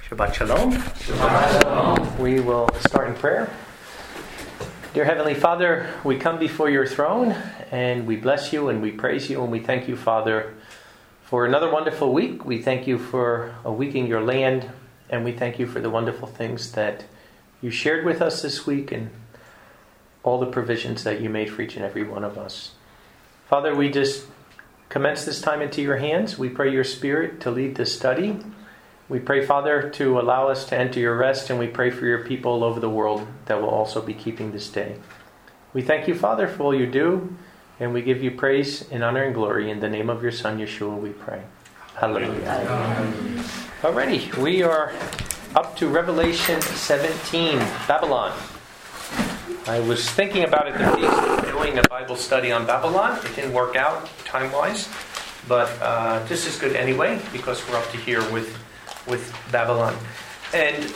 Shabbat Shalom. Shabbat Shalom. We will start in prayer. Dear Heavenly Father, we come before your throne and we bless you and we praise you and we thank you, Father, for another wonderful week. We thank you for a week in your land and we thank you for the wonderful things that you shared with us this week and all the provisions that you made for each and every one of us. Father, we just commence this time into your hands. We pray your Spirit to lead this study. We pray, Father, to allow us to enter your rest, and we pray for your people all over the world that will also be keeping this day. We thank you, Father, for all you do, and we give you praise and honor and glory. In the name of your Son, Yeshua, we pray. Hallelujah. Alrighty, we are up to Revelation 17, Babylon. I was thinking about it this week, doing a Bible study on Babylon. It didn't work out time-wise, but this is good anyway, because we're up to here with Babylon. And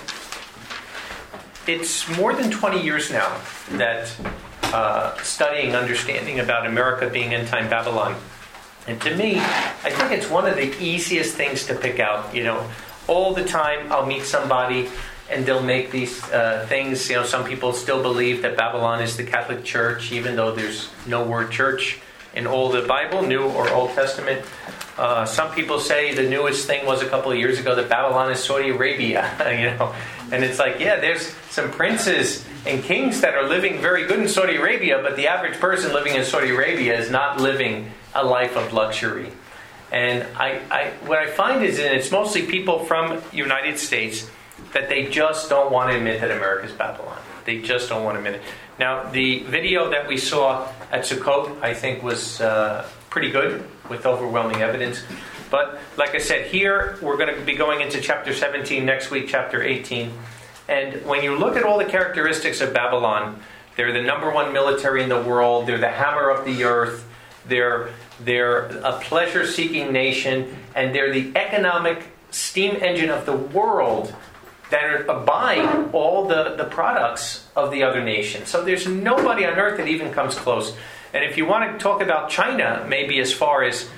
it's more than 20 years now that studying, understanding about America being end-time Babylon. And to me, I think it's one of the easiest things to pick out. You know, all the time I'll meet somebody and they'll make these things. You know, some people still believe that Babylon is the Catholic Church, even though there's no word church in all the Bible, New or Old Testament. Some people say the newest thing was a couple of years ago that Babylon is Saudi Arabia, you know, and it's like, yeah, there's some princes and kings that are living very good in Saudi Arabia, but the average person living in Saudi Arabia is not living a life of luxury. And what I find is, and it's mostly people from United States, that they just don't want to admit that America's Babylon. They just don't want to admit it. Now, the video that we saw at Sukkot, I think, was pretty good, with overwhelming evidence. But like I said, here we're going to be going into chapter 17, next week chapter 18. And when you look at all the characteristics of Babylon, they're the number one military in the world, they're the hammer of the earth, they're a pleasure-seeking nation, and they're the economic steam engine of the world that are buying all the products of the other nations. So there's nobody on earth that even comes close. And if you want to talk about China, maybe as far as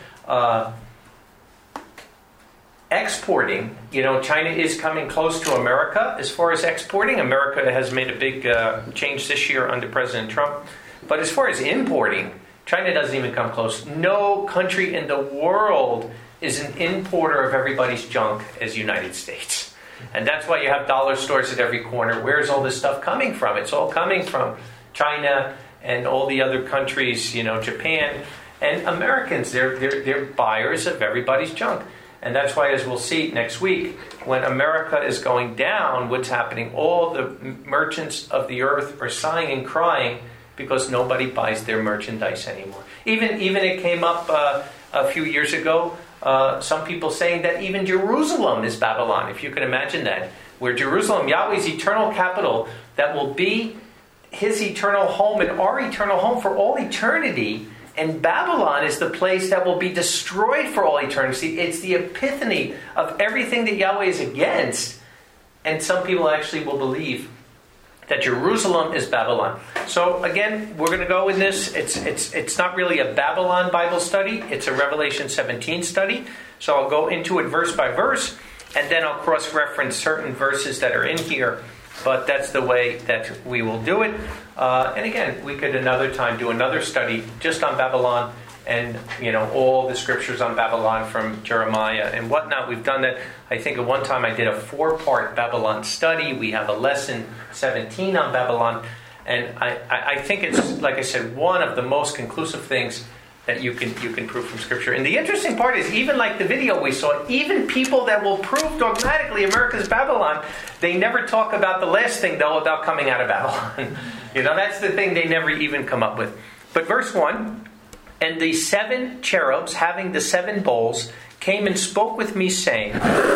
exporting, you know, China is coming close to America as far as exporting. America has made a big change this year under President Trump. But as far as importing, China doesn't even come close. No country in the world is an importer of everybody's junk as United States. And that's why you have dollar stores at every corner. Where's all this stuff coming from? It's all coming from China and all the other countries, you know, Japan. And Americans, they're buyers of everybody's junk. And that's why, as we'll see next week, when America is going down, what's happening? All the merchants of the earth are sighing and crying because nobody buys their merchandise anymore. Even it came up a few years ago, some people saying that even Jerusalem is Babylon, if you can imagine that. Where Jerusalem, Yahweh's eternal capital, that will be his eternal home and our eternal home for all eternity. And Babylon is the place that will be destroyed for all eternity. It's the epiphany of everything that Yahweh is against. And some people actually will believe that Jerusalem is Babylon. So again, we're going to go in this. It's not really a Babylon Bible study. It's a Revelation 17 study. So I'll go into it verse by verse. And then I'll cross-reference certain verses that are in here. But that's the way that we will do it. And again, we could another time do another study just on Babylon and, you know, all the scriptures on Babylon from Jeremiah and whatnot. We've done that. I think at one time I did a 4-part Babylon study. We have a lesson 17 on Babylon. And I think it's, like I said, one of the most conclusive things that you can prove from Scripture. And the interesting part is, even like the video we saw, even people that will prove dogmatically America's Babylon, they never talk about the last thing, though, about coming out of Babylon. You know, that's the thing they never even come up with. But verse 1, and the 7 cherubs, having the 7 bowls, came and spoke with me, saying,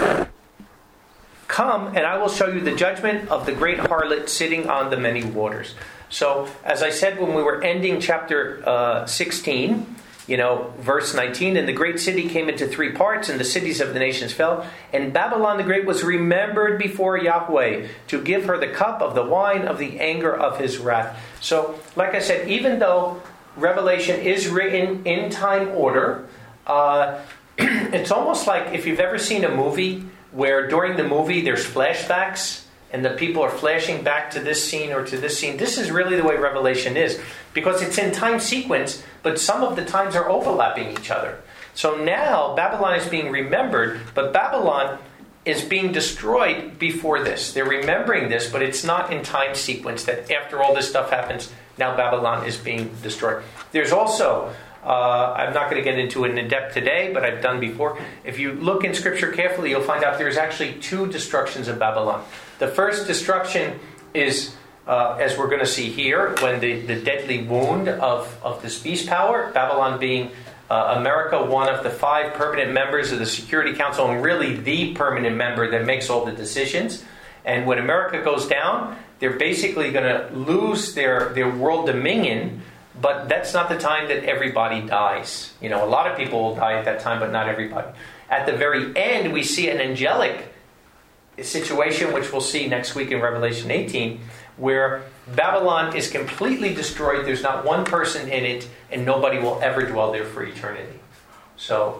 Come, and I will show you the judgment of the great harlot sitting on the many waters. So, as I said when we were ending chapter 16, you know, verse 19, and the great city came into 3 parts, and the cities of the nations fell. And Babylon the Great was remembered before Yahweh to give her the cup of the wine of the anger of his wrath. So, like I said, even though Revelation is written in time order, it's almost like if you've ever seen a movie where during the movie there's flashbacks and the people are flashing back to this scene or to this scene. This is really the way Revelation is, because it's in time sequence, but some of the times are overlapping each other. So now Babylon is being remembered, but Babylon is being destroyed before this. They're remembering this, but it's not in time sequence that after all this stuff happens, now Babylon is being destroyed. There's also, I'm not going to get into it in depth today, but I've done before. If you look in Scripture carefully, you'll find out there's actually 2 destructions of Babylon. The first destruction is, as we're going to see here, when the deadly wound of this beast power, Babylon being America, one of the 5 permanent members of the Security Council, and really the permanent member that makes all the decisions. And when America goes down, they're basically going to lose their world dominion, but that's not the time that everybody dies. You know, a lot of people will die at that time, but not everybody. At the very end, we see an angelic situation, which we'll see next week in Revelation 18, where Babylon is completely destroyed. There's not one person in it, and nobody will ever dwell there for eternity. So,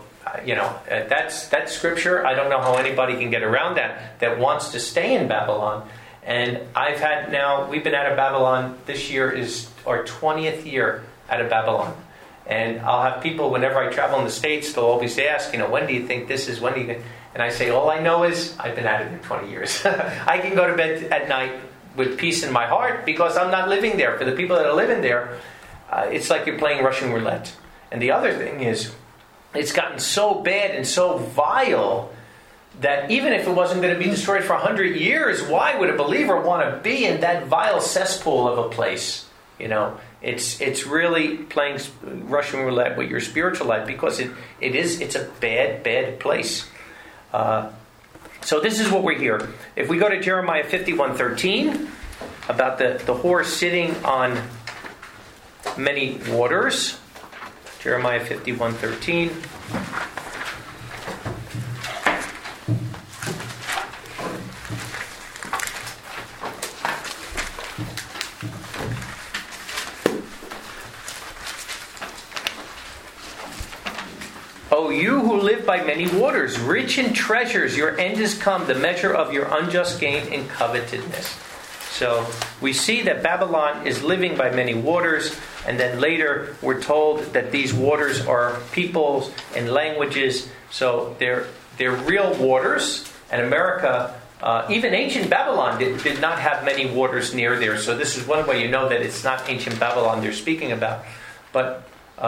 that's Scripture. I don't know how anybody can get around that wants to stay in Babylon. And we've been out of Babylon. This year is our 20th year out of Babylon. And I'll have people, whenever I travel in the States, they'll always ask, when do you think this is, when do you think? And I say, all I know is I've been out of it 20 years. I can go to bed at night with peace in my heart because I'm not living there. For the people that are living there, it's like you're playing Russian roulette. And the other thing is, it's gotten so bad and so vile that even if it wasn't going to be destroyed for 100 years, why would a believer want to be in that vile cesspool of a place? It's really playing Russian roulette with your spiritual life, because it's a bad place. So this is what we're here. If we go to Jeremiah 51:13, about the horse sitting on many waters. Jeremiah 51:13. O you who live by many waters, rich in treasures, your end is come, the measure of your unjust gain and covetousness. So we see that Babylon is living by many waters, and then later we're told that these waters are peoples and languages. So they're real waters, and America, even ancient Babylon did not have many waters near there. So this is one way you know that it's not ancient Babylon they're speaking about. But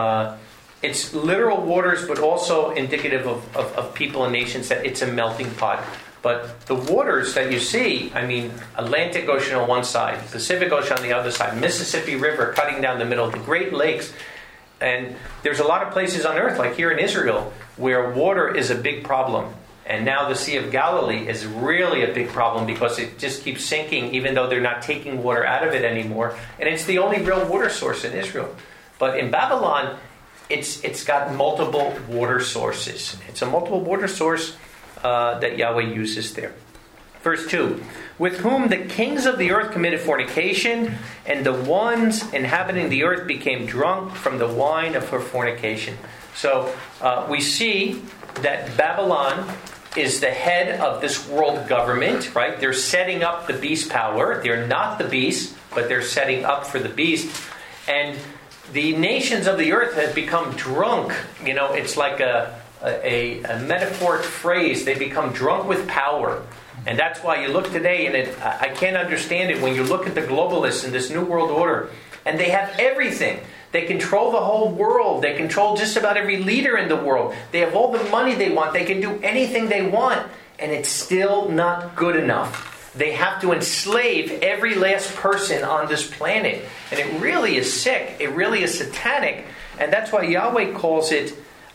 it's literal waters, but also indicative of people and nations, that it's a melting pot. But the waters that you see, Atlantic Ocean on one side, Pacific Ocean on the other side, Mississippi River cutting down the middle, the Great Lakes. And there's a lot of places on earth, like here in Israel, where water is a big problem. And now the Sea of Galilee is really a big problem because it just keeps sinking, even though they're not taking water out of it anymore. And it's the only real water source in Israel. But in Babylon, it's got multiple water sources. It's a multiple water source that Yahweh uses there. Verse 2, with whom the kings of the earth committed fornication, and the ones inhabiting the earth became drunk from the wine of her fornication. So we see that Babylon is the head of this world government, right? They're setting up the beast power. They're not the beast, but they're setting up for the beast. And the nations of the earth have become drunk. It's like a metaphoric phrase. They become drunk with power. And that's why you look today, and I can't understand it when you look at the globalists in this New World Order, and they have everything. They control the whole world. They control just about every leader in the world. They have all the money they want. They can do anything they want, and it's still not good enough. They have to enslave every last person on this planet. And it really is sick. It really is satanic. And that's why Yahweh calls it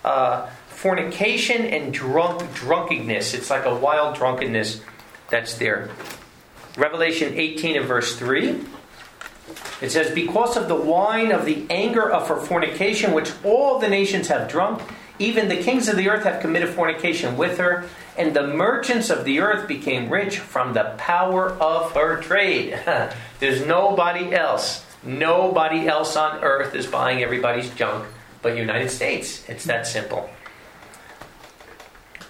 fornication and drunkenness. It's like a wild drunkenness that's there. Revelation 18 and verse 3. It says, because of the wine of the anger of her fornication, which all the nations have drunk, even the kings of the earth have committed fornication with her, and the merchants of the earth became rich from the power of her trade. There's nobody else. Nobody else on earth is buying everybody's junk but United States. It's that simple.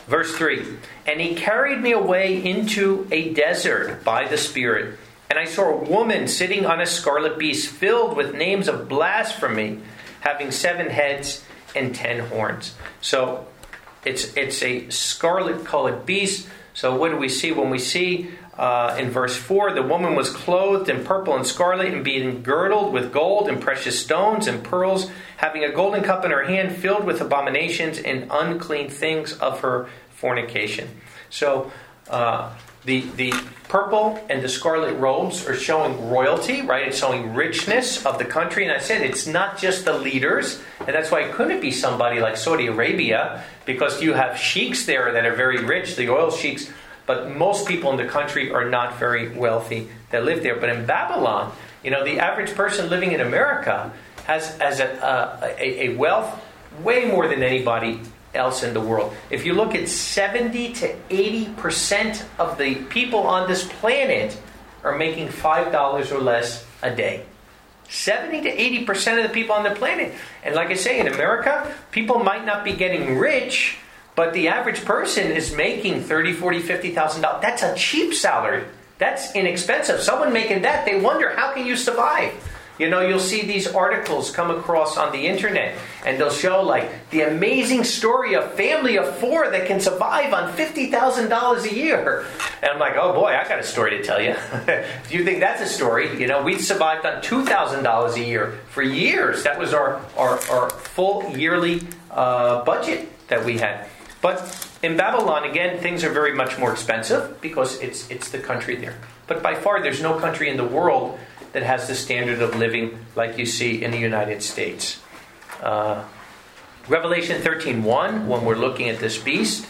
Verse 3, and he carried me away into a desert by the Spirit, and I saw a woman sitting on a scarlet beast filled with names of blasphemy, having 7 heads and 10 horns. So it's a scarlet colored beast. So what do we see? When we see in verse 4, the woman was clothed in purple and scarlet and being girdled with gold and precious stones and pearls, having a golden cup in her hand filled with abominations and unclean things of her fornication. So the purple and the scarlet robes are showing royalty, right? It's showing richness of the country. And I said it's not just the leaders. And that's why it couldn't be somebody like Saudi Arabia, because you have sheiks there that are very rich, the oil sheiks. But most people in the country are not very wealthy that live there. But in Babylon, the average person living in America has a wealth way more than anybody else in the world. If you look at 70 to 80% of the people on this planet are making $5 or less a day. 70 to 80% of the people on the planet. And like I say, in America, people might not be getting rich, but the average person is making $30,000, $40,000, $50,000. That's a cheap salary. That's inexpensive. Someone making that, they wonder, how can you survive? You'll see these articles come across on the internet, and they'll show like the amazing story of family of 4 that can survive on $50,000 a year. And I'm like, oh boy, I got a story to tell you. Do you think that's a story? We survived on $2,000 a year for years. That was our full yearly budget that we had. But in Babylon, again, things are very much more expensive because it's the country there. But by far, there's no country in the world that has the standard of living like you see in the United States. Revelation 13:1, when we're looking at this beast,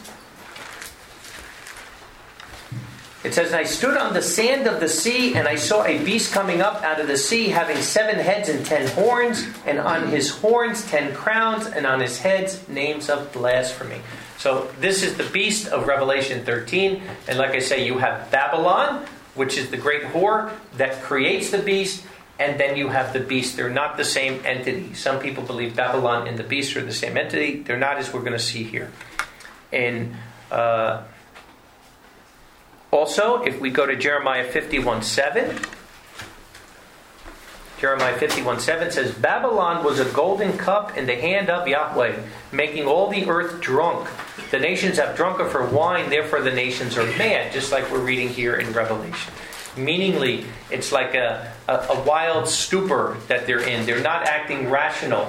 it says, and I stood on the sand of the sea, and I saw a beast coming up out of the sea, having 7 heads and 10 horns, and on his horns 10 crowns, and on his heads names of blasphemy. So this is the beast of Revelation 13. And like I say, you have Babylon, which is the great whore that creates the beast, and then you have the beast. They're not the same entity. Some people believe Babylon and the beast are the same entity. They're not, as we're going to see here. And also, if we go to Jeremiah 51:7, Jeremiah 51:7 says, Babylon was a golden cup in the hand of Yahweh, making all the earth drunk. The nations have drunk of her wine, therefore the nations are mad, just like we're reading here in Revelation. Meaningly, it's like a wild stupor that they're in. They're not acting rational.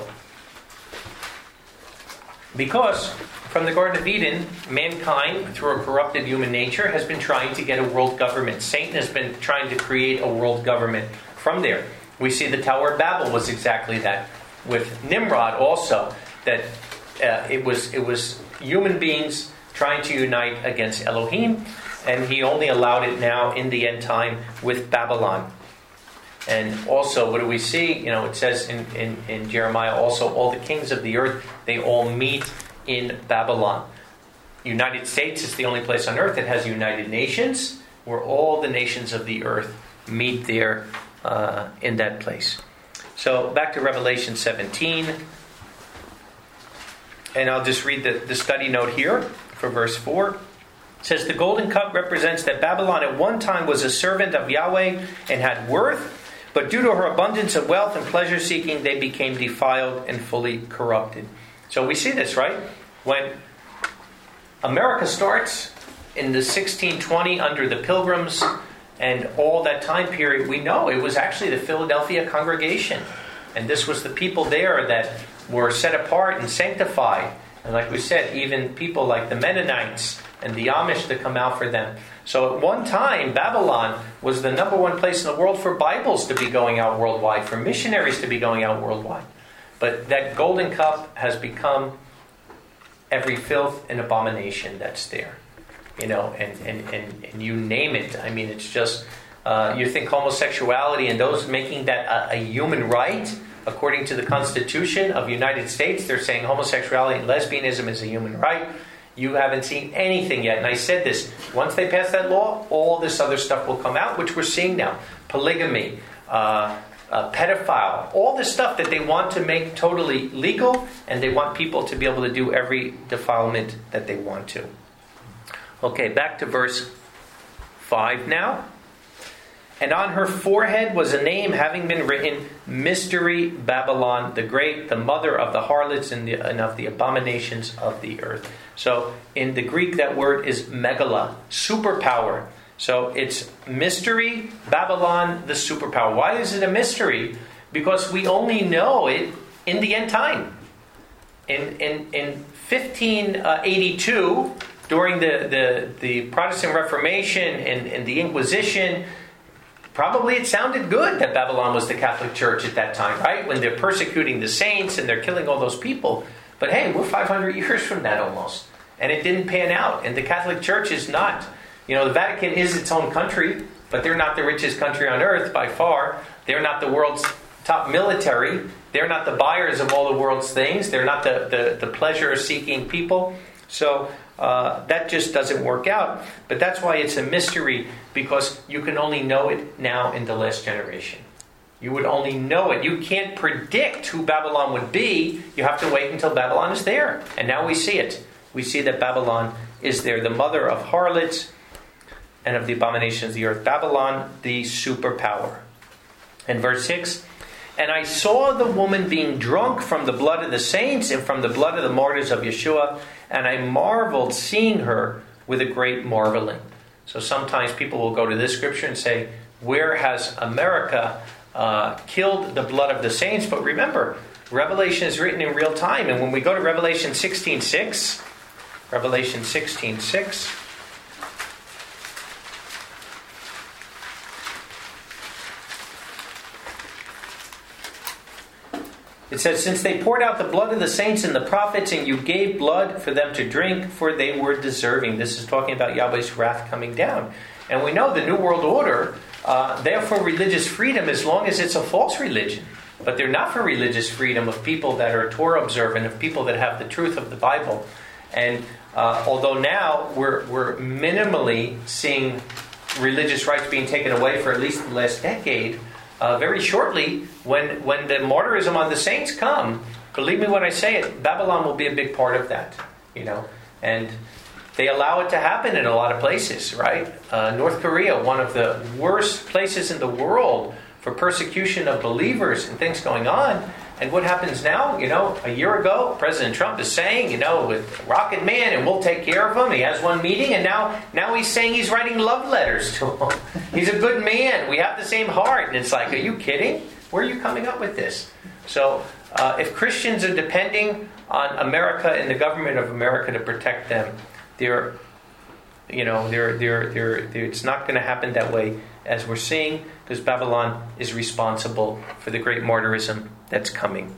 Because from the Garden of Eden, mankind, through a corrupted human nature, has been trying to get a world government. Satan has been trying to create a world government from there. We see the Tower of Babel was exactly that. With Nimrod also, that it was human beings trying to unite against Elohim, and he only allowed it now in the end time with Babylon. And also, what do we see? It says in Jeremiah also, all the kings of the earth, they all meet in Babylon. United States is the only place on earth that has United Nations, where all the nations of the earth meet there in that place. So back to Revelation 17. And I'll just read the study note here for verse 4. It says, the golden cup represents that Babylon at one time was a servant of Yahweh and had worth, but due to her abundance of wealth and pleasure seeking, they became defiled and fully corrupted. So we see this, right? When America starts in the 1620 under the Pilgrims and all that time period, we know it was actually the Philadelphia congregation. And this was the people there that were set apart and sanctified. And like we said, even people like the Mennonites and the Amish to come out for them. So at one time, Babylon was the number one place in the world for Bibles to be going out worldwide, for missionaries to be going out worldwide. But that golden cup has become every filth and abomination that's there. And you name it. I mean, it's just, you think homosexuality and those making that a human right, according to the Constitution of the United States, they're saying homosexuality and lesbianism is a human right. You haven't seen anything yet. And I said this, once they pass that law, all this other stuff will come out, which we're seeing now. Polygamy, pedophile, all this stuff that they want to make totally legal, and they want people to be able to do every defilement that they want to. Okay, back to verse 5 now. And on her forehead was a name having been written, Mystery Babylon the Great, the mother of the harlots and of the abominations of the earth. So in the Greek, that word is megala, superpower. So it's Mystery Babylon the superpower. Why is it a mystery? Because we only know it in the end time. In 1582, during the Protestant Reformation and the Inquisition, probably it sounded good that Babylon was the Catholic Church at that time, right? When they're persecuting the saints and they're killing all those people. But hey, we're 500 years from that almost. And it didn't pan out. And the Catholic Church is not. The Vatican is its own country, but they're not the richest country on earth by far. They're not the world's top military. They're not the buyers of all the world's things. They're not the pleasure-seeking people. So that just doesn't work out. But that's why it's a mystery, because you can only know it now in the last generation. You would only know it. You can't predict who Babylon would be. You have to wait until Babylon is there. And now we see it. We see that Babylon is there, the mother of harlots and of the abominations of the earth. Babylon, the superpower. And verse 6, and I saw the woman being drunk from the blood of the saints and from the blood of the martyrs of Yeshua, and I marveled seeing her with a great marveling. So sometimes people will go to this scripture and say, where has America killed the blood of the saints? But remember, Revelation is written in real time. And when we go to Revelation 16:6, Revelation 16:6, it says, since they poured out the blood of the saints and the prophets, and you gave blood for them to drink, for they were deserving. This is talking about Yahweh's wrath coming down. And we know the New World Order, they're for religious freedom as long as it's a false religion. But they're not for religious freedom of people that are Torah observant, of people that have the truth of the Bible. And although now we're minimally seeing religious rights being taken away for at least the last decade, very shortly, when the martyrism on the saints come, believe me when I say it, Babylon will be a big part of that, And they allow it to happen in a lot of places, right? North Korea, one of the worst places in the world for persecution of believers and things going on. And what happens now? A year ago, President Trump is saying, with Rocket Man, and we'll take care of him. He has one meeting, and now he's saying he's writing love letters to him. He's a good man. We have the same heart. And it's like, are you kidding? Where are you coming up with this? So, if Christians are depending on America and the government of America to protect them, it's not going to happen that way, as we're seeing, because Babylon is responsible for the great martyrism that's coming.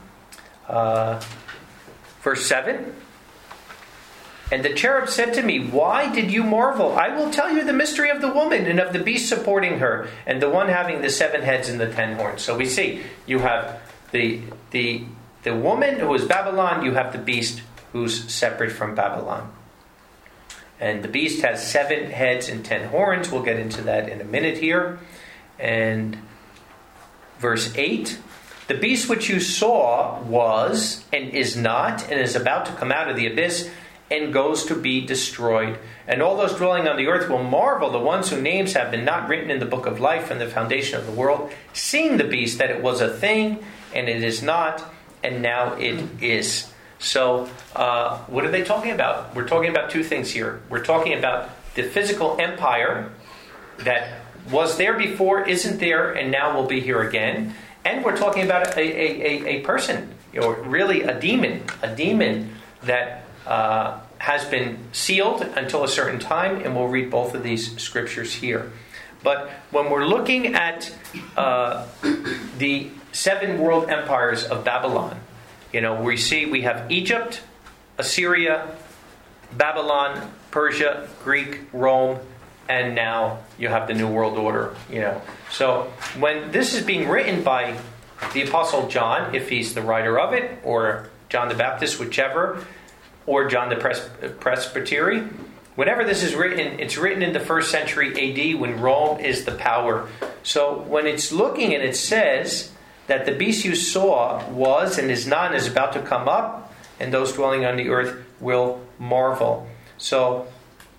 Verse 7. And the cherub said to me, why did you marvel? I will tell you the mystery of the woman and of the beast supporting her, and the one having the 7 heads and the 10 horns. So we see, you have the woman who is Babylon, you have the beast who's separate from Babylon. And the beast has 7 heads and 10 horns. We'll get into that in a minute here. And verse 8. The beast which you saw was and is not and is about to come out of the abyss and goes to be destroyed. And all those dwelling on the earth will marvel, the ones whose names have been not written in the book of life from the foundation of the world, seeing the beast that it was a thing and it is not, and now it is. So, what are they talking about? We're talking about 2 things here. We're talking about the physical empire that was there before, isn't there, and now will be here again. And we're talking about a person, really a demon that has been sealed until a certain time, and we'll read both of these scriptures here. But when we're looking at the 7 world empires of Babylon, we have Egypt, Assyria, Babylon, Persia, Greek, Rome, and now you have the New World Order. So when this is being written by the Apostle John, if he's the writer of it, or John the Baptist, whichever, or John the Presbytery, whenever this is written, it's written in the 1st century AD when Rome is the power. So when it's looking and it says that the beast you saw was and is not and is about to come up, and those dwelling on the earth will marvel. So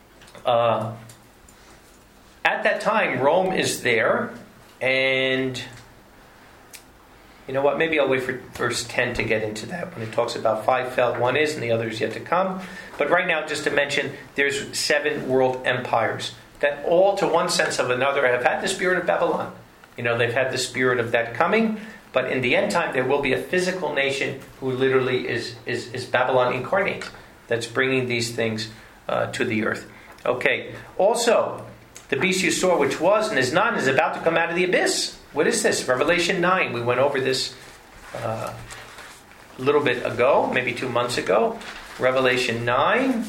At that time, Rome is there, and you know what? Maybe I'll wait for verse 10 to get into that when it talks about 5 fell, 1 is, and the other is yet to come. But right now, just to mention, there's 7 world empires that all, to one sense of another, have had the spirit of Babylon. You know, they've had the spirit of that coming, but in the end time, there will be a physical nation who literally is Babylon incarnate, that's bringing these things to the earth. Okay, also, the beast you saw, which was and is not, and is about to come out of the abyss. What is this? Revelation 9. We went over this a little bit ago, maybe 2 months ago. Revelation 9,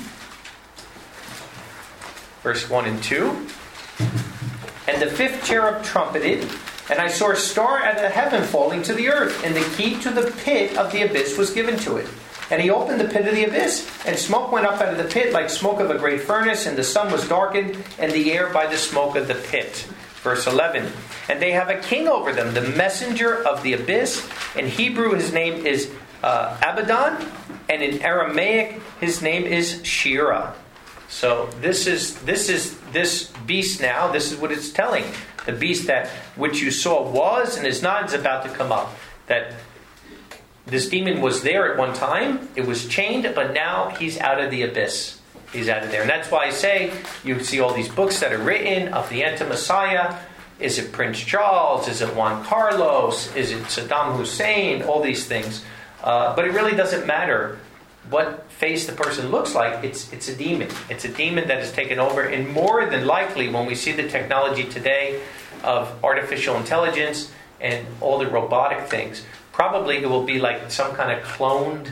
verse 1 and 2. And the 5th cherub trumpeted, and I saw a star out of heaven falling to the earth, and the key to the pit of the abyss was given to it. And he opened the pit of the abyss, and smoke went up out of the pit like smoke of a great furnace, and the sun was darkened, and the air by the smoke of the pit. Verse 11. And they have a king over them, the messenger of the abyss. In Hebrew his name is Abaddon, and in Aramaic his name is Shira. So this beast now, this is what it's telling. The beast that which you saw was and is not, is about to come up. That this demon was there at one time, it was chained, but now he's out of the abyss. He's out of there. And that's why I say, you see all these books that are written of the anti-Messiah. Is it Prince Charles? Is it Juan Carlos? Is it Saddam Hussein? All these things. But it really doesn't matter what face the person looks like. It's a demon. It's a demon that has taken over. And more than likely, when we see the technology today of artificial intelligence and all the robotic things, probably it will be like some kind of cloned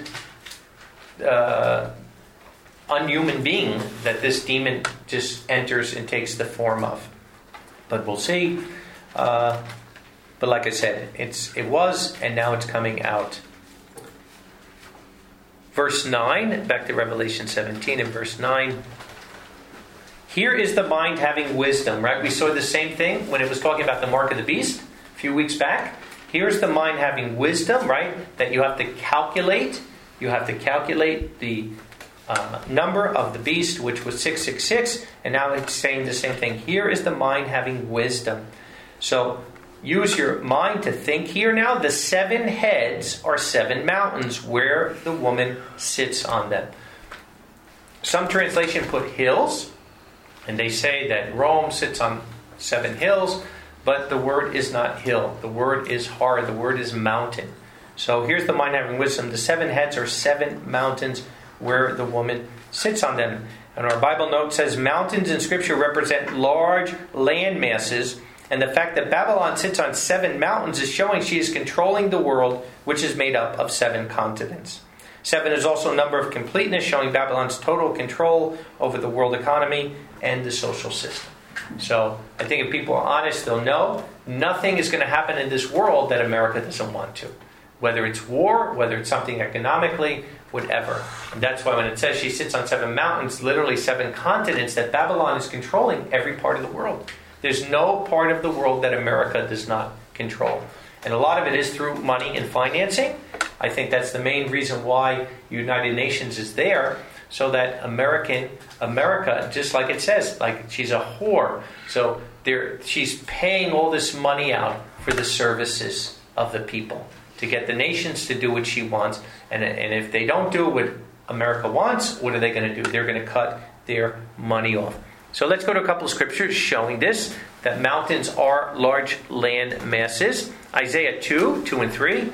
unhuman being that this demon just enters and takes the form of. But we'll see. But like I said, it was, and now it's coming out. Verse 9, back to Revelation 17 and verse 9. Here is the mind having wisdom, right? We saw the same thing when it was talking about the mark of the beast a few weeks back. Here's the mind having wisdom, right? That you have to calculate. You have to calculate the number of the beast, which was 666, and now it's saying the same thing. Here is the mind having wisdom. So use your mind to think here now. The 7 heads are 7 mountains where the woman sits on them. Some translation put hills, and they say that Rome sits on 7 hills, but the word is not hill. The word is har. The word is mountain. So here's the mind having wisdom. The 7 heads are 7 mountains where the woman sits on them. And our Bible note says mountains in Scripture represent large land masses, and the fact that Babylon sits on 7 mountains is showing she is controlling the world, which is made up of 7 continents. 7 is also a number of completeness, showing Babylon's total control over the world economy and the social system. So I think if people are honest, they'll know nothing is going to happen in this world that America doesn't want to. Whether it's war, whether it's something economically, whatever. And that's why when it says she sits on 7 mountains, literally 7 continents, that Babylon is controlling every part of the world. There's no part of the world that America does not control. And a lot of it is through money and financing. I think that's the main reason why United Nations is there, so that America, just like it says, like she's a whore. So she's paying all this money out for the services of the people, to get the nations to do what she wants. And if they don't do what America wants, what are they going to do? They're going to cut their money off. So let's go to a couple of scriptures showing this, that mountains are large land masses. Isaiah 2 and 3.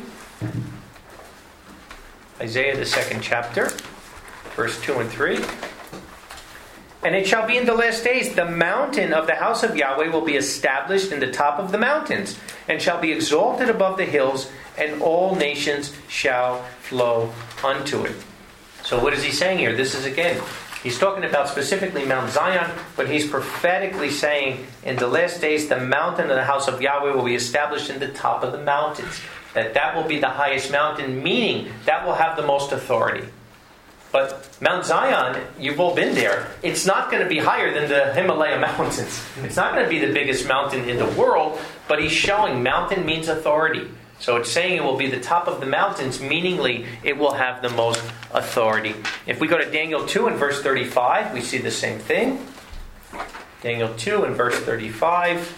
Isaiah, the 2nd chapter, verse 2 and 3. And it shall be in the last days, the mountain of the house of Yahweh will be established in the top of the mountains, and shall be exalted above the hills, and all nations shall flow unto it. So what is he saying here? This is again, he's talking about specifically Mount Zion, but he's prophetically saying in the last days the mountain of the house of Yahweh will be established in the top of the mountains. That will be the highest mountain, meaning that will have the most authority. But Mount Zion, you've all been there, it's not going to be higher than the Himalaya mountains. It's not going to be the biggest mountain in the world, but he's showing mountain means authority. So it's saying it will be the top of the mountains, meaningly it will have the most authority. If we go to Daniel 2 and verse 35, we see the same thing. Daniel 2 and verse 35.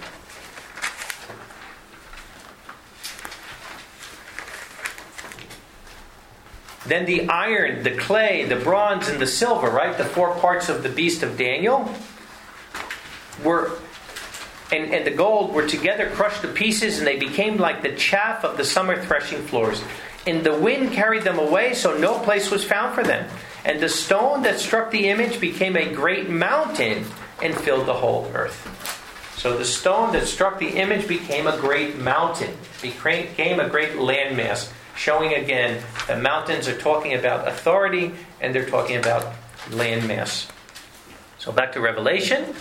Then the iron, the clay, the bronze, and the silver, right? The 4 parts of the beast of Daniel and the gold were together crushed to pieces, and they became like the chaff of the summer threshing floors. And the wind carried them away, so no place was found for them. And the stone that struck the image became a great mountain and filled the whole earth. So the stone that struck the image became a great mountain, became a great landmass, showing again that mountains are talking about authority and they're talking about landmass. So back to Revelation.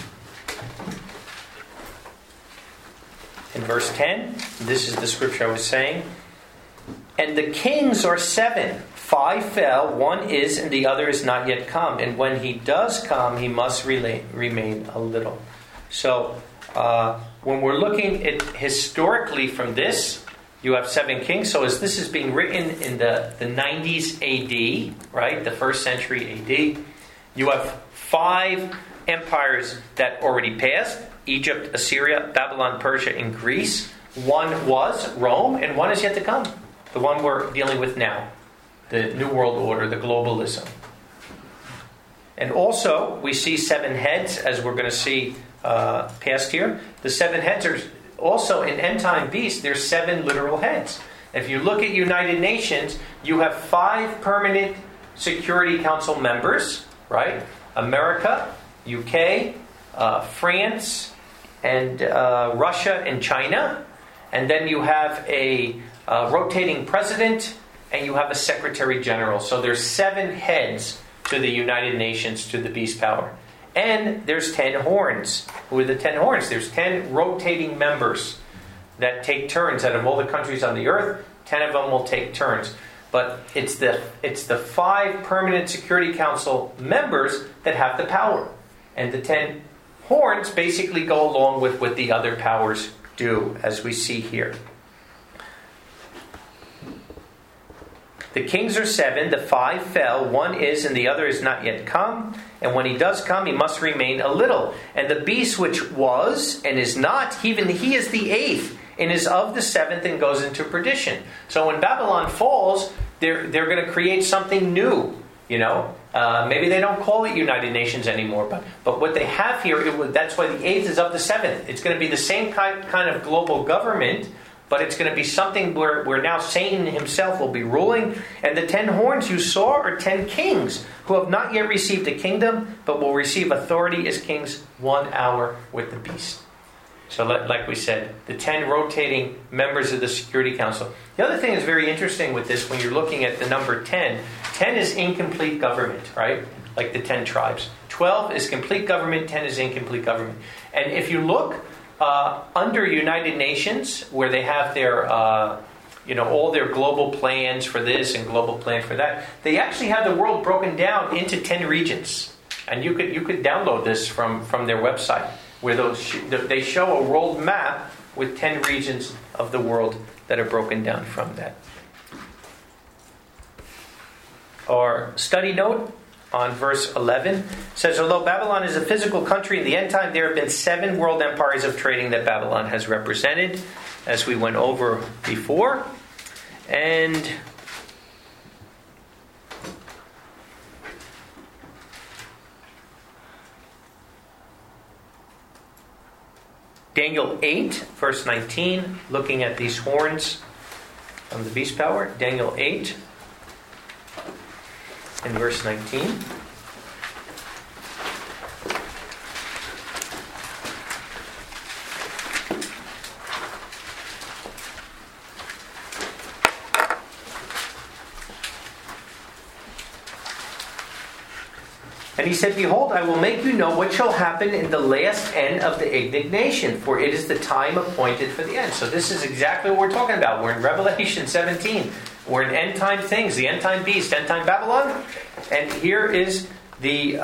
In verse 10, this is the scripture I was saying. And the kings are 7. 5 fell, 1 is, and the other is not yet come. And when he does come, he must remain a little. So when we're looking at historically from this, you have 7 kings. So as this is being written in the 90s AD, right, the 1st century AD, you have 5 empires that already passed: Egypt, Assyria, Babylon, Persia, and Greece. 1 was Rome, and 1 is yet to come. The one we're dealing with now. The New World Order, the globalism. And also, we see 7 heads, as we're going to see past here. The 7 heads are also in end time beast. There's 7 literal heads. If you look at United Nations, you have 5 permanent Security Council members, right? America, UK, France, and Russia and China. And then you have a rotating president, and you have a secretary general. So there's 7 heads to the United Nations, to the beast power. And there's 10 horns. Who are the 10 horns? There's 10 rotating members that take turns. Out of all the countries on the earth, 10 of them will take turns. But it's the 5 permanent Security Council members that have the power. And the 10 horns basically go along with what the other powers do, as we see here. The kings are 7, the 5 fell, 1 is, and the other is not yet come. And when he does come, he must remain a little. And the beast which was and is not, even he is the 8th, and is of the 7th, and goes into perdition. So when Babylon falls, they're going to create something new. You know, maybe they don't call it United Nations anymore, but what they have here, that's why the 8th is of the 7th. It's going to be the same kind of global government, but it's going to be something where now Satan himself will be ruling. And the 10 horns you saw are 10 kings who have not yet received a kingdom, but will receive authority as kings 1 hour with the beast. So like we said, the 10 rotating members of the Security Council. The other thing that's very interesting with this, when you're looking at the number 10, 10 is incomplete government, right? Like the 10 tribes. 12 is complete government, 10 is incomplete government. And if you look under United Nations, where they have their, all their global plans for this and global plan for that, they actually have the world broken down into 10 regions. And you could download this from their website, where they show a world map with 10 regions of the world that are broken down from that. Our study note on verse 11 says, although Babylon is a physical country, in the end time there have been 7 world empires of trading that Babylon has represented, as we went over before. And Daniel 8, verse 19, looking at these horns of the beast power. Daniel 8 and verse 19. And he said, behold, I will make you know what shall happen in the last end of the indignation, for it is the time appointed for the end. So this is exactly what we're talking about. We're in Revelation 17. We're in end time things, the end time beast, end time Babylon. And here is the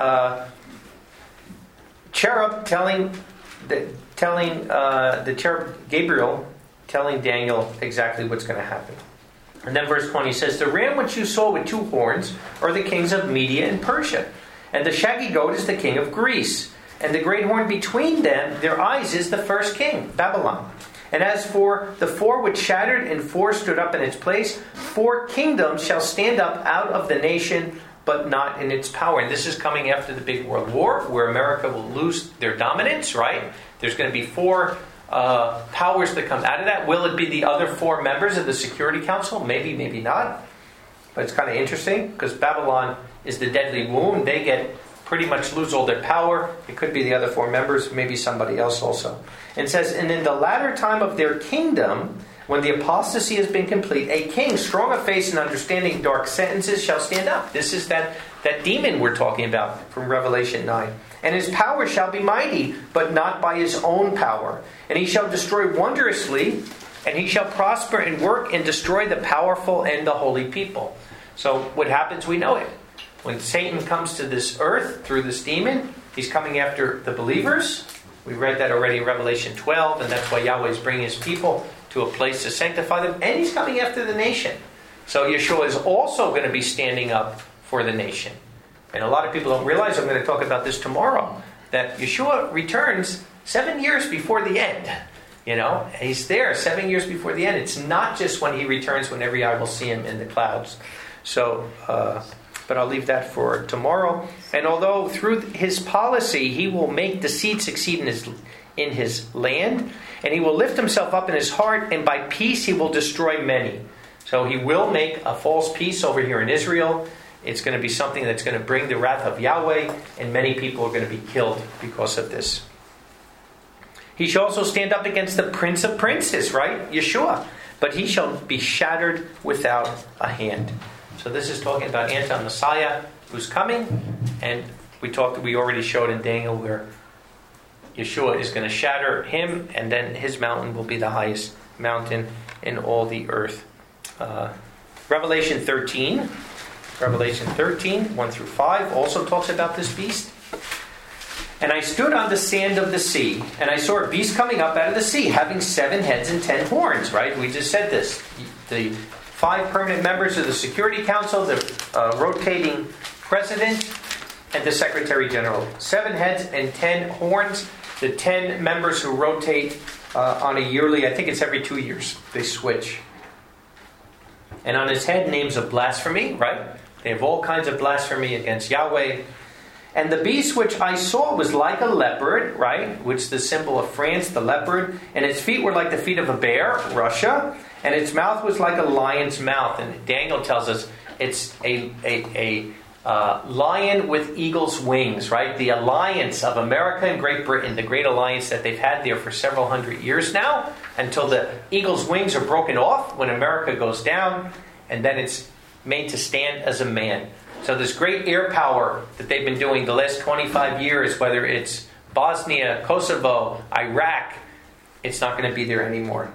cherub telling the cherub Gabriel telling Daniel exactly what's going to happen. And then verse 20 says, the ram which you saw with 2 horns are the kings of Media and Persia. And the shaggy goat is the king of Greece. And the great horn between them, their eyes, is the first king, Babylon. And as for the four which shattered, and four stood up in its place, 4 kingdoms shall stand up out of the nation, but not in its power. And this is coming after the big world war, where America will lose their dominance, right? There's going to be 4 powers that come out of that. Will it be the other 4 members of the Security Council? Maybe, maybe not. But it's kind of interesting, because Babylon is the deadly wound. They get pretty much lose all their power. It could be the other 4 members, maybe somebody else also. And it says, and in the latter time of their kingdom, when the apostasy has been complete, a king strong of face and understanding dark sentences shall stand up. This is that demon we're talking about from Revelation 9. And his power shall be mighty, but not by his own power. And he shall destroy wondrously, and he shall prosper and work and destroy the powerful and the holy people. So what happens, we know it. When Satan comes to this earth through this demon, he's coming after the believers. We read that already in Revelation 12, and that's why Yahweh is bringing his people to a place to sanctify them. And he's coming after the nation. So Yeshua is also going to be standing up for the nation. And a lot of people don't realize, I'm going to talk about this tomorrow, that Yeshua returns 7 years before the end. You know, he's there 7 years before the end. It's not just when he returns when every eye will see him in the clouds. So, but I'll leave that for tomorrow. And although through his policy he will make deceit succeed in his land, and he will lift himself up in his heart, and by peace he will destroy many. So he will make a false peace over here in Israel. It's going to be something that's going to bring the wrath of Yahweh, and many people are going to be killed because of this. He shall also stand up against the Prince of Princes, right? Yeshua. But he shall be shattered without a hand. So this is talking about anti-Messiah who's coming. And we already showed in Daniel where Yeshua is going to shatter him, and then his mountain will be the highest mountain in all the earth. Revelation 13, 1 through 5 also talks about this beast. And I stood on the sand of the sea, and I saw a beast coming up out of the sea, having 7 heads and 10 horns, right? We just said this. The 5 permanent members of the Security Council, the rotating president, and the Secretary General. 7 heads and 10 horns. The 10 members who rotate on a yearly, I think it's every 2 years, they switch. And on his head, names of blasphemy, right? They have all kinds of blasphemy against Yahweh. And the beast which I saw was like a leopard, right? Which is the symbol of France, the leopard. And its feet were like the feet of a bear, Russia. And its mouth was like a lion's mouth. And Daniel tells us it's a lion with eagle's wings, right? The alliance of America and Great Britain, the great alliance that they've had there for several hundred years now, until the eagle's wings are broken off when America goes down, and then it's made to stand as a man. So this great air power that they've been doing the last 25 years, whether it's Bosnia, Kosovo, Iraq, it's not going to be there anymore.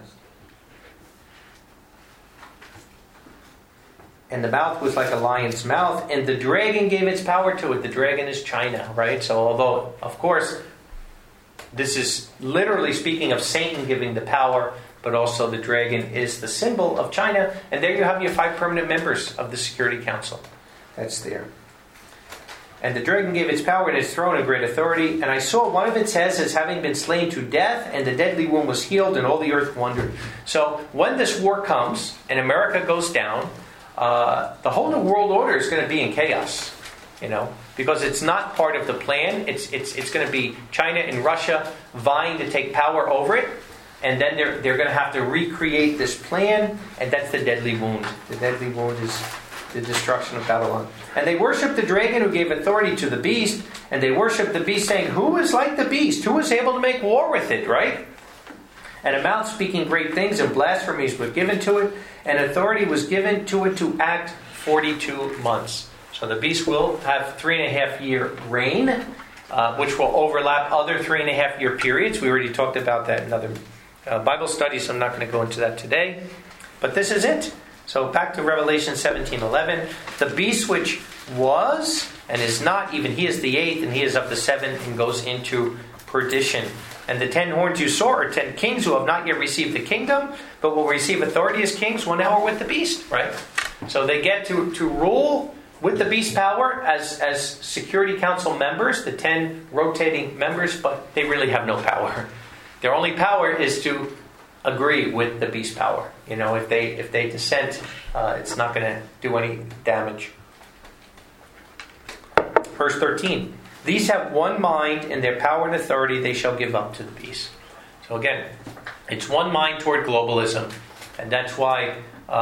And the mouth was like a lion's mouth, and the dragon gave its power to it. The dragon is China, right? So although, of course, this is literally speaking of Satan giving the power, but also the dragon is the symbol of China. And there you have your 5 permanent members of the Security Council. That's there. And the dragon gave its power and its throne and great authority. And I saw one of its heads as having been slain to death, and the deadly wound was healed, and all the earth wondered. So when this war comes and America goes down, the whole new world order is going to be in chaos, because it's not part of the plan. It's going to be China and Russia vying to take power over it, and then they're going to have to recreate this plan, and that's the deadly wound. The deadly wound is the destruction of Babylon. And they worshipped the dragon who gave authority to the beast, and they worshipped the beast, saying, "Who is like the beast? Who is able to make war with it?" Right? And a mouth speaking great things and blasphemies were given to it, and authority was given to it to act 42 months. So the beast will have 3.5-year reign, which will overlap other 3.5-year periods. We already talked about that in other Bible studies, so I'm not going to go into that today. But this is it. So back to Revelation 17:11. The beast which was and is not, even he is the 8th, and he is of the 7th and goes into perdition. And the 10 horns you saw are 10 kings who have not yet received the kingdom, but will receive authority as kings 1 hour with the beast, right? So they get to rule with the beast power as Security Council members, the 10 rotating members, but they really have no power. Their only power is to agree with the beast power. If they dissent, it's not going to do any damage. Verse 13. These have one mind, in their power and authority they shall give up to the beast. So again, it's one mind toward globalism. And that's why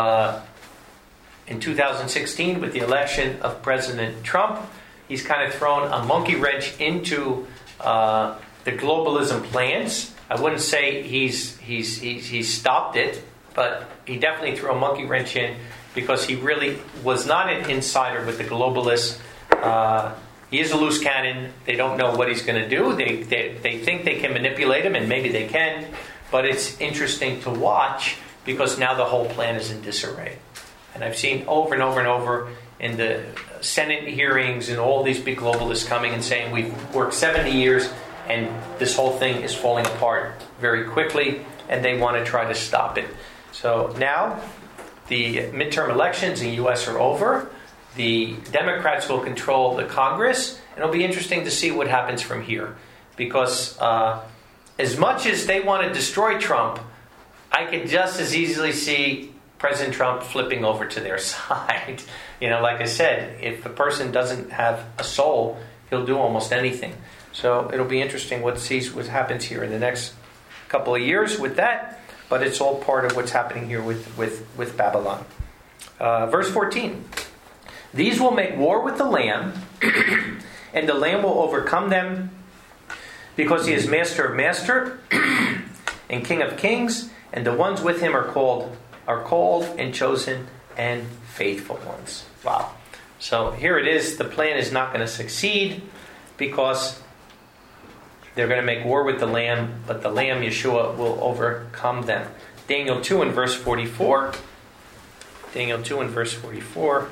in 2016, with the election of President Trump, he's kind of thrown a monkey wrench into the globalism plans. I wouldn't say he's stopped it, but he definitely threw a monkey wrench in because he really was not an insider with the globalists. He is a loose cannon. They don't know what he's going to do. They think they can manipulate him, and maybe they can. But it's interesting to watch because now the whole plan is in disarray. And I've seen over and over and over in the Senate hearings and all these big globalists coming and saying we've worked 70 years and this whole thing is falling apart very quickly and they want to try to stop it. So now the midterm elections in the U.S. are over. The Democrats will control the Congress, and it'll be interesting to see what happens from here. Because as much as they want to destroy Trump, I could just as easily see President Trump flipping over to their side. Like I said, if a person doesn't have a soul, he'll do almost anything. So it'll be interesting what happens here in the next couple of years with that. But it's all part of what's happening here with Babylon. Verse 14. These will make war with the Lamb, and the Lamb will overcome them, because he is Master of Master and King of Kings, and the ones with him are called and chosen and faithful ones. Wow. So here it is. The plan is not going to succeed because they're going to make war with the Lamb, but the Lamb, Yeshua, will overcome them. Daniel 2 and verse 44. Daniel 2 and verse 44.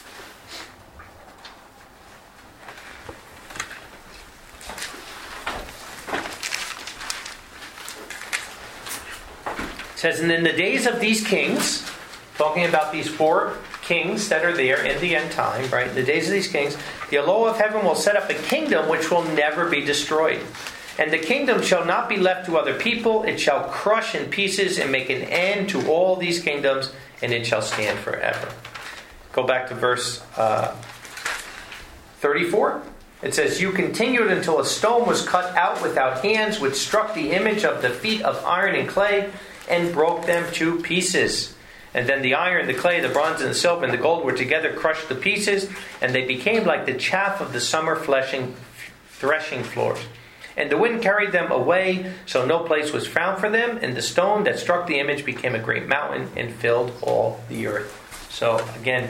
It says, and in the days of these kings, talking about these 4 kings that are there in the end time, right? In the days of these kings, the Eloah of heaven will set up a kingdom which will never be destroyed. And the kingdom shall not be left to other people. It shall crush in pieces and make an end to all these kingdoms, and it shall stand forever. Go back to verse 34. It says, you continued until a stone was cut out without hands, which struck the image of the feet of iron and clay, and broke them to pieces. And then the iron, the clay, the bronze, and the silver, and the gold were together crushed to pieces, and they became like the chaff of the summer threshing floors. And the wind carried them away, so no place was found for them, and the stone that struck the image became a great mountain and filled all the earth. So again,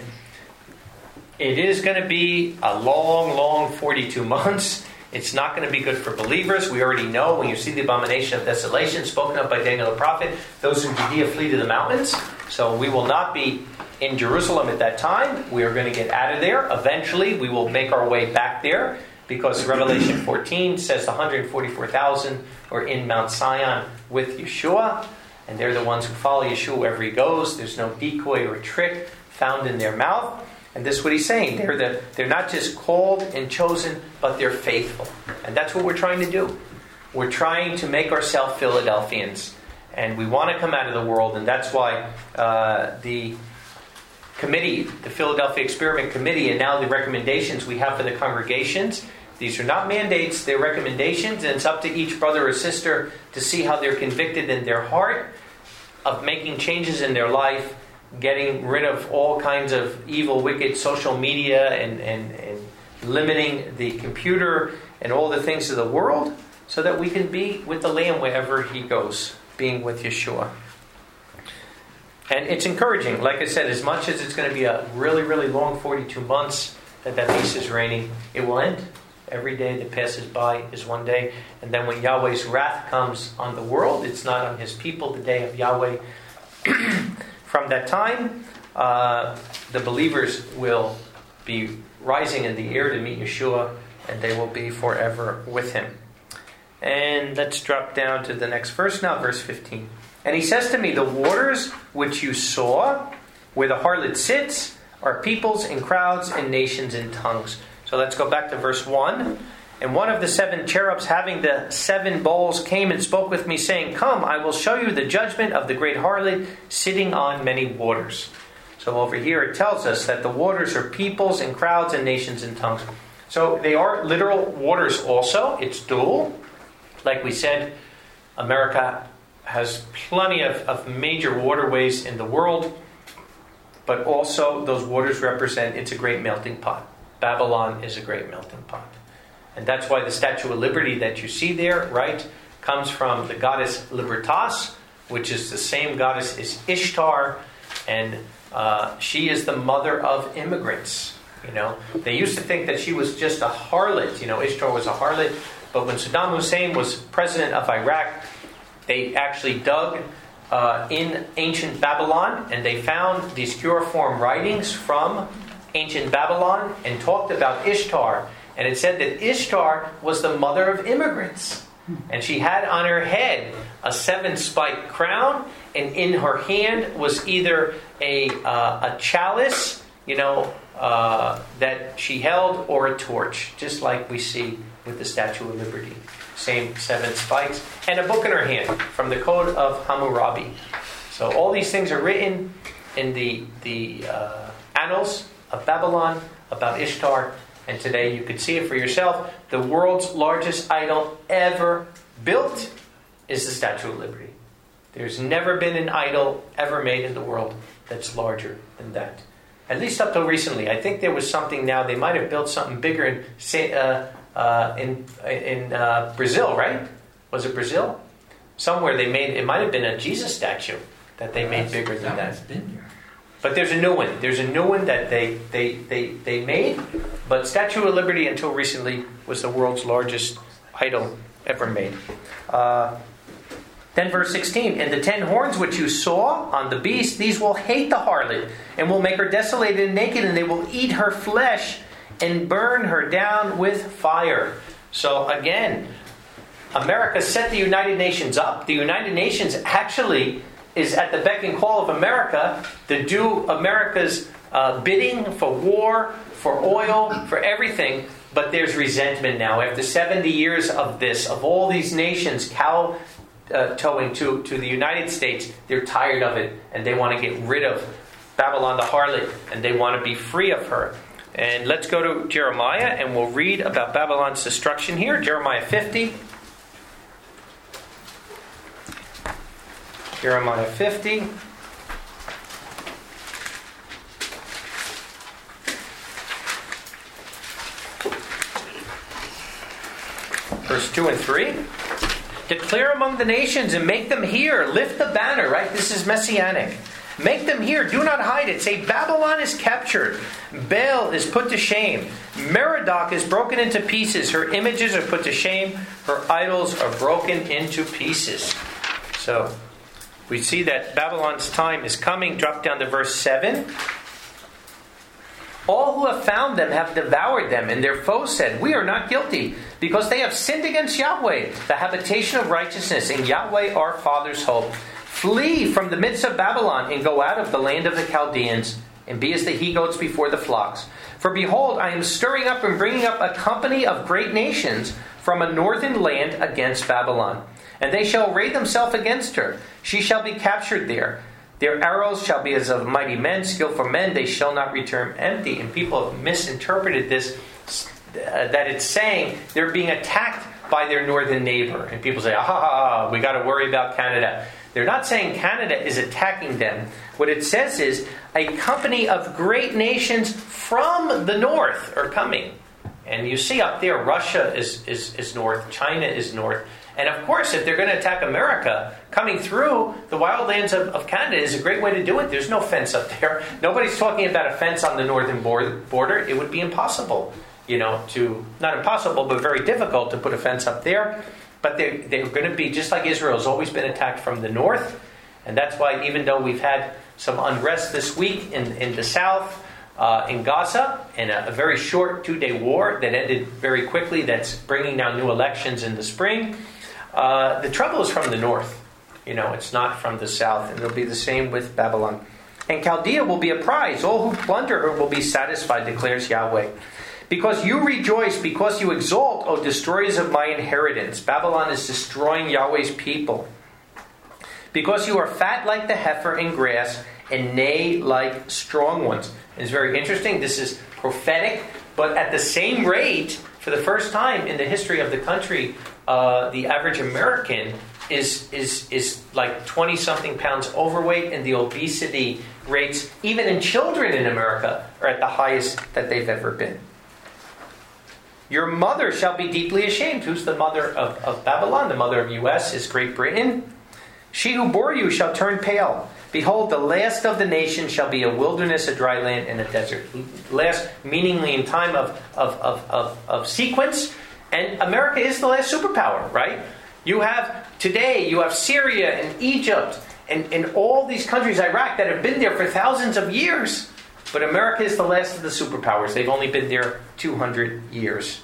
it is going to be a long 42 months. It's not going to be good for believers. We already know when you see the abomination of desolation spoken of by Daniel the prophet, those in Judea flee to the mountains. So we will not be in Jerusalem at that time. We are going to get out of there. Eventually, we will make our way back there because Revelation 14 says 144,000 are in Mount Zion with Yeshua. And they're the ones who follow Yeshua wherever he goes. There's no decoy or trick found in their mouth. And this is what he's saying. They're not just called and chosen, but they're faithful. And that's what we're trying to do. We're trying to make ourselves Philadelphians. And we want to come out of the world. And that's why the committee, the Philadelphia Experiment Committee, and now the recommendations we have for the congregations, these are not mandates, they're recommendations. And it's up to each brother or sister to see how they're convicted in their heart of making changes in their life, getting rid of all kinds of evil, wicked social media and limiting the computer and all the things of the world so that we can be with the Lamb wherever he goes, being with Yeshua. And it's encouraging. Like I said, as much as it's going to be a really, really long 42 months that beast is reigning, it will end. Every day that passes by is one day. And then when Yahweh's wrath comes on the world, it's not on his people, the day of Yahweh. From that time, the believers will be rising in the air to meet Yeshua, and they will be forever with him. And let's drop down to the next verse now, verse 15. And he says to me, the waters which you saw, where the harlot sits, are peoples and crowds and nations and tongues. So let's go back to verse 1. And one of the 7 cherubs having the 7 bowls came and spoke with me, saying, Come, I will show you the judgment of the great harlot sitting on many waters. So over here it tells us that the waters are peoples and crowds and nations and tongues. So they are literal waters also. It's dual. Like we said, America has plenty of major waterways in the world. But also those waters represent, it's a great melting pot. Babylon is a great melting pot. And that's why the Statue of Liberty that you see there, right, comes from the goddess Libertas, which is the same goddess as Ishtar. And she is the mother of immigrants. They used to think that she was just a harlot. Ishtar was a harlot. But when Saddam Hussein was president of Iraq, they actually dug in ancient Babylon, and they found these cuneiform writings from ancient Babylon and talked about Ishtar. And it said that Ishtar was the mother of immigrants. And she had on her head a 7-spiked crown, and in her hand was either a chalice, that she held, or a torch, just like we see with the Statue of Liberty. Same 7 spikes, and a book in her hand from the Code of Hammurabi. So all these things are written in the annals of Babylon about Ishtar. And today you can see it for yourself. The world's largest idol ever built is the Statue of Liberty. There's never been an idol ever made in the world that's larger than that. At least up till recently. I think there was something now. They might have built something bigger in Brazil, right? Was it Brazil? Somewhere they made, it might have been a Jesus statue that they made bigger than that. But there's a new one. There's a new one that they made. But Statue of Liberty until recently was the world's largest idol ever made. Then verse 16, And the 10 horns which you saw on the beast, these will hate the harlot, and will make her desolated and naked, and they will eat her flesh and burn her down with fire. So again, America set the United Nations up. The United Nations actually is at the beck and call of America to do America's bidding for war, for oil, for everything. But there's resentment now. After 70 years of this, of all these nations kowtowing to the United States, they're tired of it. And they want to get rid of Babylon the harlot. And they want to be free of her. And let's go to Jeremiah, and we'll read about Babylon's destruction here. Jeremiah 50. Jeremiah 50. Verse 2 and 3. Declare among the nations and make them hear. Lift the banner, right? This is messianic. Make them hear. Do not hide it. Say, Babylon is captured. Baal is put to shame. Merodach is broken into pieces. Her images are put to shame. Her idols are broken into pieces. So, we see that Babylon's time is coming. Drop down to verse 7. All who have found them have devoured them, and their foes said, We are not guilty, because they have sinned against Yahweh, the habitation of righteousness, and Yahweh our Father's hope. Flee from the midst of Babylon, and go out of the land of the Chaldeans, and be as the he-goats before the flocks. For behold, I am stirring up and bringing up a company of great nations from a northern land against Babylon. And they shall array themselves against her. She shall be captured there. Their arrows shall be as of mighty men, skillful men. They shall not return empty. And people have misinterpreted this, that it's saying they're being attacked by their northern neighbor. And people say, we got to worry about Canada. They're not saying Canada is attacking them. What it says is a company of great nations from the north are coming. And you see up there, Russia is north, China is north. And of course, if they're going to attack America, coming through the wildlands of Canada is a great way to do it. There's no fence up there. Nobody's talking about a fence on the northern border. It would be impossible, not impossible, but very difficult to put a fence up there. But they're going to be, just like Israel has always been attacked from the north. And that's why even though we've had some unrest this week in the south, in Gaza, in a very short 2-day war that ended very quickly, that's bringing now new elections in the spring. The trouble is from the north. It's not from the south. And it'll be the same with Babylon. and Chaldea will be a prize. All who plunder her will be satisfied, declares Yahweh. Because you rejoice, because you exult, O destroyers of my inheritance. Babylon is destroying Yahweh's people. Because you are fat like the heifer in grass, and neigh like strong ones. It's very interesting. This is prophetic, but at the same rate, for the first time in the history of the country, the average American is like 20-something pounds overweight, and the obesity rates, even in children in America, are at the highest that they've ever been. Your mother shall be deeply ashamed. Who's the mother of Babylon? The mother of U.S. is Great Britain. She who bore you shall turn pale. Behold, the last of the nations shall be a wilderness, a dry land, and a desert. Last, meaningly in time of sequence. And America is the last superpower, right? You have Syria and Egypt and all these countries, Iraq, that have been there for thousands of years. But America is the last of the superpowers. They've only been there 200 years.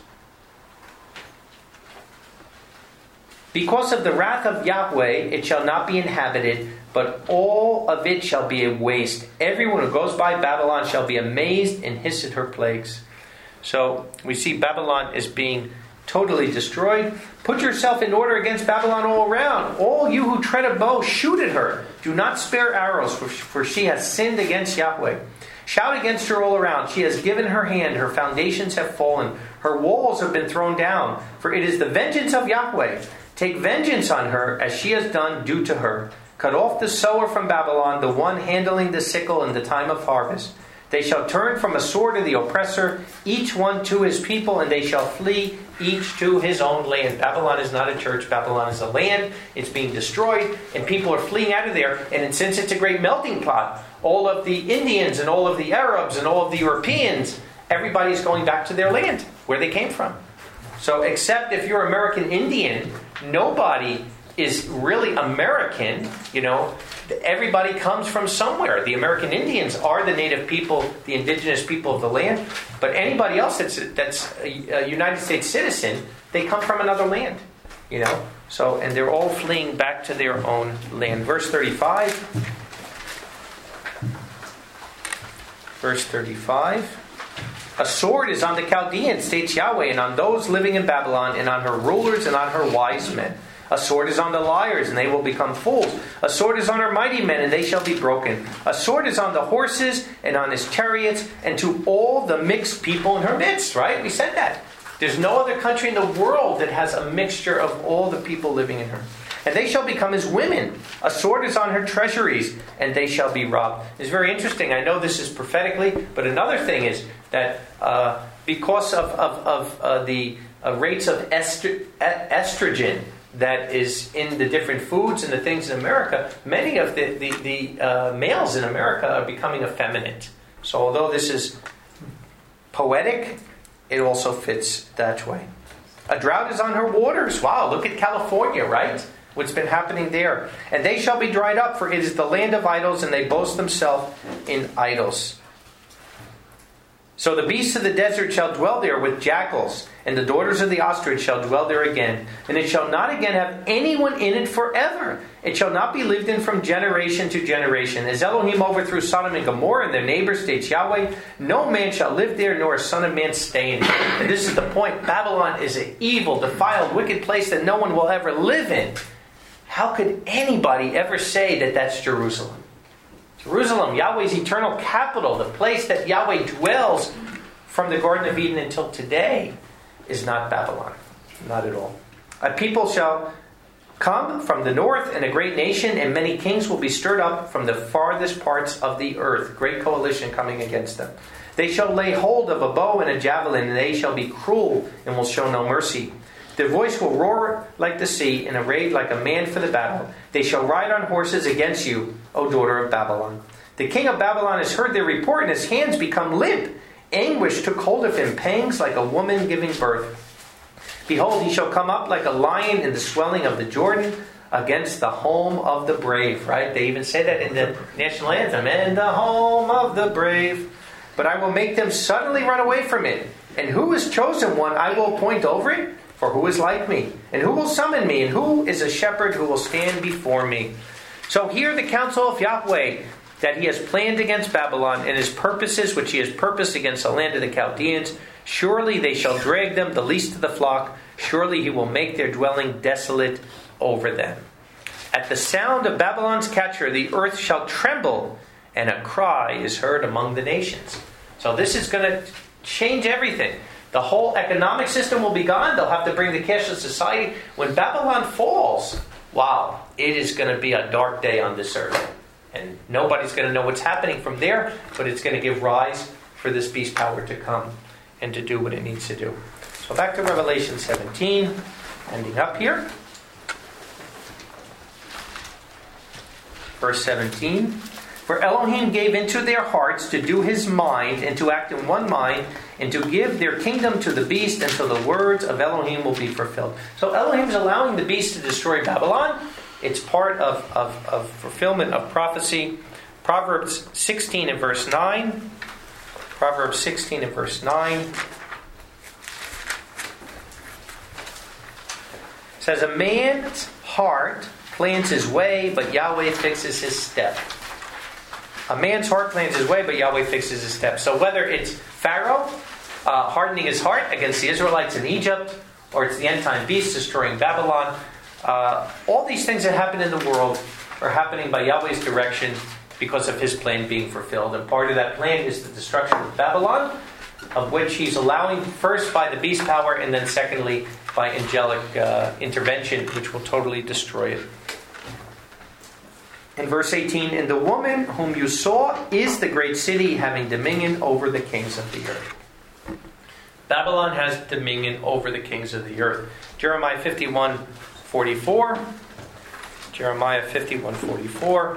Because of the wrath of Yahweh, it shall not be inhabited, but all of it shall be a waste. Everyone who goes by Babylon shall be amazed and hiss at her plagues. So we see Babylon is being totally destroyed. Put yourself in order against Babylon all around. All you who tread a bow, shoot at her. Do not spare arrows, for she has sinned against Yahweh. Shout against her all around. She has given her hand. Her foundations have fallen. Her walls have been thrown down. For it is the vengeance of Yahweh. Take vengeance on her, as she has done, do to her. Cut off the sower from Babylon, the one handling the sickle in the time of harvest. They shall turn from a sword to the oppressor, each one to his people, and they shall flee, each to his own land. Babylon is not a church. Babylon is a land. It's being destroyed, and people are fleeing out of there. And since it's a great melting pot, all of the Indians and all of the Arabs and all of the Europeans, everybody's going back to their land, where they came from. So except if you're American Indian, nobody is really American. Everybody comes from somewhere. The American Indians are the native people, the indigenous people of the land. But anybody else that's a United States citizen, they come from another land. So, and they're all fleeing back to their own land. Verse 35. Verse 35. A sword is on the Chaldeans, states Yahweh, and on those living in Babylon, and on her rulers, and on her wise men. A sword is on the liars, and they will become fools. A sword is on her mighty men, and they shall be broken. A sword is on the horses, and on his chariots, and to all the mixed people in her midst. Right? We said that. There's no other country in the world that has a mixture of all the people living in her. And they shall become as women. A sword is on her treasuries, and they shall be robbed. It's very interesting. I know this is prophetically, but another thing is that because of the rates of estrogen that is in the different foods and the things in America, many of the males in America are becoming effeminate. So although this is poetic, it also fits that way. A drought is on her waters. Wow, look at California, right? What's been happening there. And they shall be dried up, for it is the land of idols, and they boast themselves in idols. So the beasts of the desert shall dwell there with jackals, and the daughters of the ostrich shall dwell there again. And it shall not again have anyone in it forever. It shall not be lived in from generation to generation. As Elohim overthrew Sodom and Gomorrah and their neighbors, states Yahweh, no man shall live there, nor a son of man stay in it. And this is the point. Babylon is an evil, defiled, wicked place that no one will ever live in. How could anybody ever say that that's Jerusalem? Jerusalem, Yahweh's eternal capital, the place that Yahweh dwells from the Garden of Eden until today, is not Babylon. Not at all. A people shall come from the north, and a great nation, and many kings will be stirred up from the farthest parts of the earth. Great coalition coming against them. They shall lay hold of a bow and a javelin, and they shall be cruel and will show no mercy. Their voice will roar like the sea, and arrayed like a man for the battle. They shall ride on horses against you, O daughter of Babylon. The king of Babylon has heard their report, and his hands become limp. Anguish took hold of him, pangs like a woman giving birth. Behold, he shall come up like a lion in the swelling of the Jordan, against the home of the brave. Right? They even say that in the national anthem. In the home of the brave. But I will make them suddenly run away from it. And who is chosen one I will appoint over it? For who is like me? And who will summon me? And who is a shepherd who will stand before me? So hear the counsel of Yahweh. that he has planned against Babylon, and his purposes which he has purposed against the land of the Chaldeans. Surely they shall drag them, the least of the flock. Surely he will make their dwelling desolate over them. At the sound of Babylon's catcher, the earth shall tremble, and a cry is heard among the nations. So this is going to change everything. The whole economic system will be gone. They'll have to bring the cashless society. When Babylon falls, wow, it is going to be a dark day on this earth. And nobody's going to know what's happening from there, but it's going to give rise for this beast power to come and to do what it needs to do. So back to Revelation 17, ending up here. Verse 17. For Elohim gave into their hearts to do his mind, and to act in one mind, and to give their kingdom to the beast until the words of Elohim will be fulfilled. So Elohim is allowing the beast to destroy Babylon. It's part of fulfillment of prophecy. Proverbs 16 and verse 9. Proverbs 16 and verse 9. Says, a man's heart plans his way, but Yahweh fixes his step. A man's heart plans his way, but Yahweh fixes his step. So whether it's Pharaoh hardening his heart against the Israelites in Egypt, or it's the end-time beast destroying Babylon, all these things that happen in the world are happening by Yahweh's direction because of his plan being fulfilled. And part of that plan is the destruction of Babylon, of which he's allowing first by the beast power, and then secondly by angelic intervention, which will totally destroy it. In verse 18, and the woman whom you saw is the great city, having dominion over the kings of the earth. Babylon has dominion over the kings of the earth. Jeremiah 51:44. Jeremiah 51:44.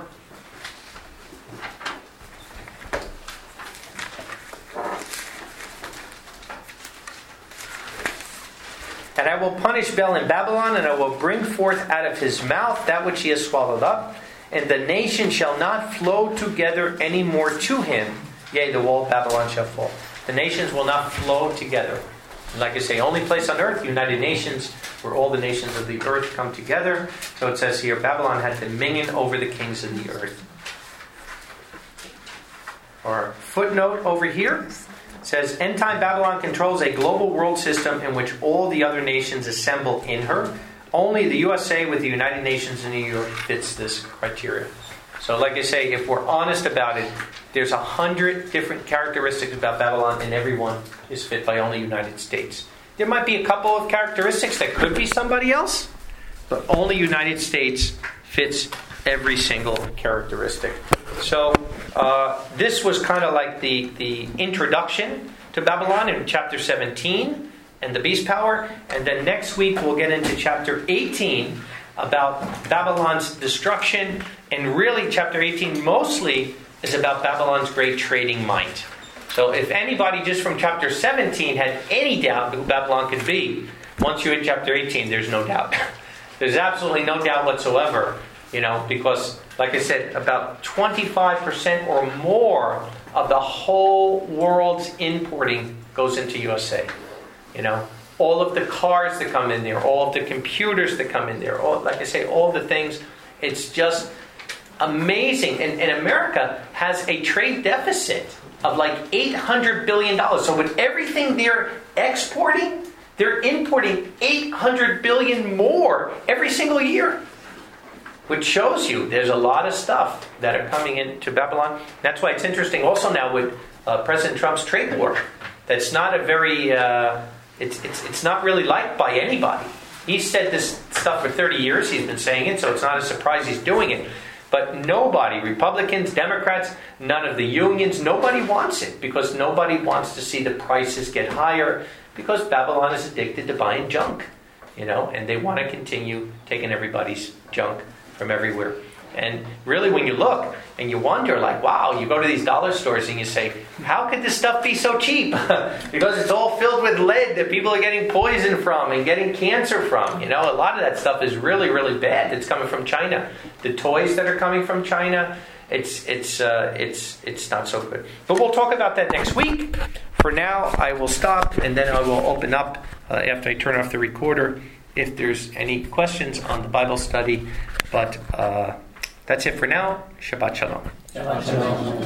And I will punish Bel in Babylon, and I will bring forth out of his mouth that which he has swallowed up. And the nation shall not flow together any more to him. Yea, the wall of Babylon shall fall. The nations will not flow together. And like I say, only place on earth, United Nations, where all the nations of the earth come together. So it says here, Babylon had dominion over the kings of the earth. Or footnote over here says, end time Babylon controls a global world system in which all the other nations assemble in her. Only the USA with the United Nations in New York fits this criteria. So like I say, if we're honest about it, there's 100 different characteristics about Babylon, and every one is fit by only United States. There might be a couple of characteristics that could be somebody else, but only United States fits every single characteristic. So this was kind of like the introduction to Babylon in chapter 17 and the beast power. And then next week we'll get into chapter 18 about Babylon's destruction. And really chapter 18 mostly is about Babylon's great trading might. So if anybody just from chapter 17 had any doubt who Babylon could be, once you hit chapter 18, there's no doubt. There's absolutely no doubt whatsoever, because, like I said, about 25% or more of the whole world's importing goes into USA. All of the cars that come in there, all of the computers that come in there, like I say, all the things, it's just amazing. And America has a trade deficit of like $800 billion. So with everything they're exporting, they're importing $800 billion more every single year. Which shows you there's a lot of stuff that are coming into Babylon. That's why it's interesting also now with President Trump's trade war. That's not a very... It's not really liked by anybody. He's said this stuff for 30 years. He's been saying it, so it's not a surprise he's doing it. But nobody, Republicans, Democrats, none of the unions, nobody wants it because nobody wants to see the prices get higher because Babylon is addicted to buying junk, and they want to continue taking everybody's junk from everywhere. And really when you look and you wonder, like, wow, you go to these dollar stores and you say, how could this stuff be so cheap? Because it's all filled with lead that people are getting poisoned from and getting cancer from. A lot of that stuff is really, really bad. It's coming from China. The toys that are coming from China, it's not so good. But we'll talk about that next week. For now, I will stop and then I will open up after I turn off the recorder if there's any questions on the Bible study. But That's it for now. Shabbat Shalom. Shabbat Shalom.